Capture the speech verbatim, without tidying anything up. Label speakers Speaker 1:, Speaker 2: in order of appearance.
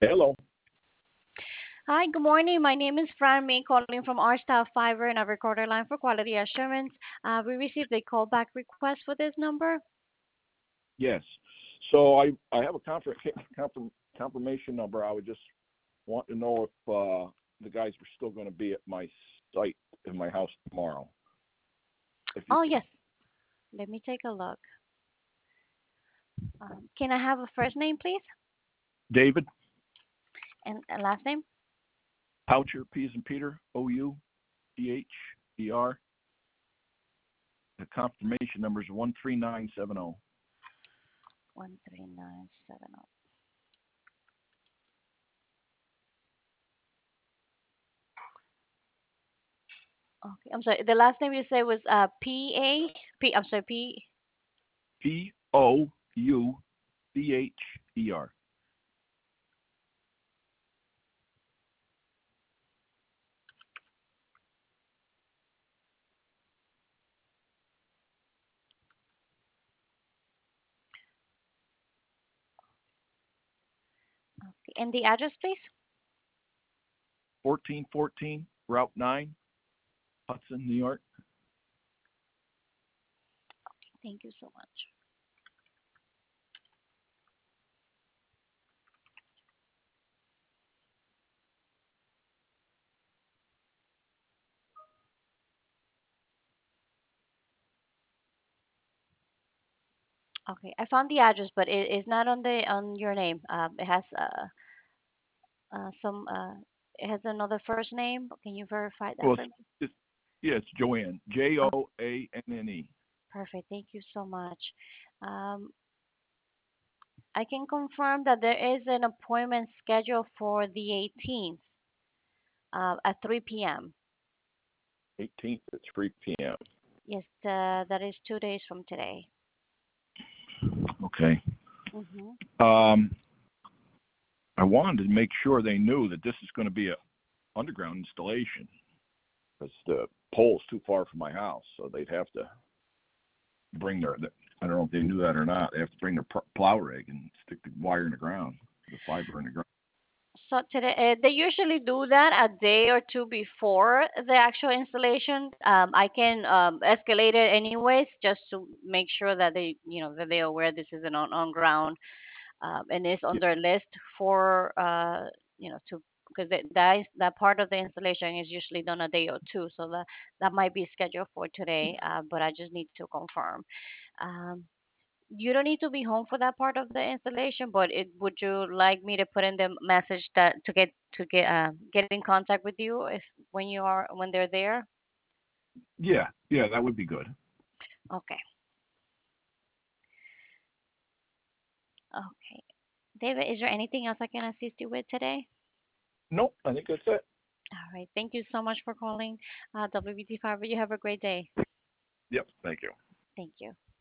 Speaker 1: Hello.
Speaker 2: Hi, good morning. My name is Fran May calling from our staff Fiverr and a recorder line for quality assurance. Uh, we received a callback request for this number.
Speaker 1: Yes. So I I have a confirm, confirm, confirmation number. I would just want to know if uh, the guys were still going to be at my site in my house tomorrow. If you,
Speaker 2: Oh, yes. Let me take a look. Um, can I have a first name, please?
Speaker 1: David
Speaker 2: And a last name?
Speaker 1: Poucher, P as in Peter, O U T H E R. The confirmation number is one three nine seven zero.
Speaker 2: one three nine seven zero. Okay, I'm sorry. The last name you said was uh, P A? P, I'm sorry, P.
Speaker 1: P O U C H E R.
Speaker 2: Okay. And the address, please?
Speaker 1: fourteen fourteen Route nine, Hudson, New York.
Speaker 2: Thank you so much. Okay, I found the address, but it is not on the on your name. Um, it has uh, uh, some uh, it has another first name. Can you verify that
Speaker 1: Well,
Speaker 2: for
Speaker 1: it's,
Speaker 2: me?
Speaker 1: it's, yeah, it's Joanne. J
Speaker 2: Oh,
Speaker 1: O A N N E.
Speaker 2: perfect. Thank you so much. Um, I can confirm that there is an appointment scheduled for the eighteenth uh, at three p m.
Speaker 1: eighteenth at three p m.
Speaker 2: Yes, uh, that is two days from today.
Speaker 1: Okay.
Speaker 2: Mm-hmm.
Speaker 1: Um, I wanted to make sure they knew that this is going to be a underground installation because the pole's too far from my house, so they'd have to bring their. I don't know if they knew that or not. They have to bring their plow rig and stick the wire in the ground, the fiber in the ground.
Speaker 2: So today, uh, they usually do that a day or two before the actual installation. Um, I can um, escalate it anyways, just to make sure that they, you know, that they're aware this is an on, on ground um, and it's on
Speaker 1: Yeah,
Speaker 2: their list for, uh, you know, to because that is, that part of the installation is usually done a day or two, so that that might be scheduled for today. Uh, but I just need to confirm. Um, you don't need to be home for that part of the installation, but it, would you like me to put in the message that to get to get uh, get in contact with you if when you are when they're there?
Speaker 1: yeah, yeah, that would be good.
Speaker 2: Okay. Okay. David, is there anything else I can assist you with today?
Speaker 1: Nope, I think that's it.
Speaker 2: All right. Thank you so much for calling uh, W B T Fiber. You have a great day.
Speaker 1: Yep, thank you.
Speaker 2: Thank you.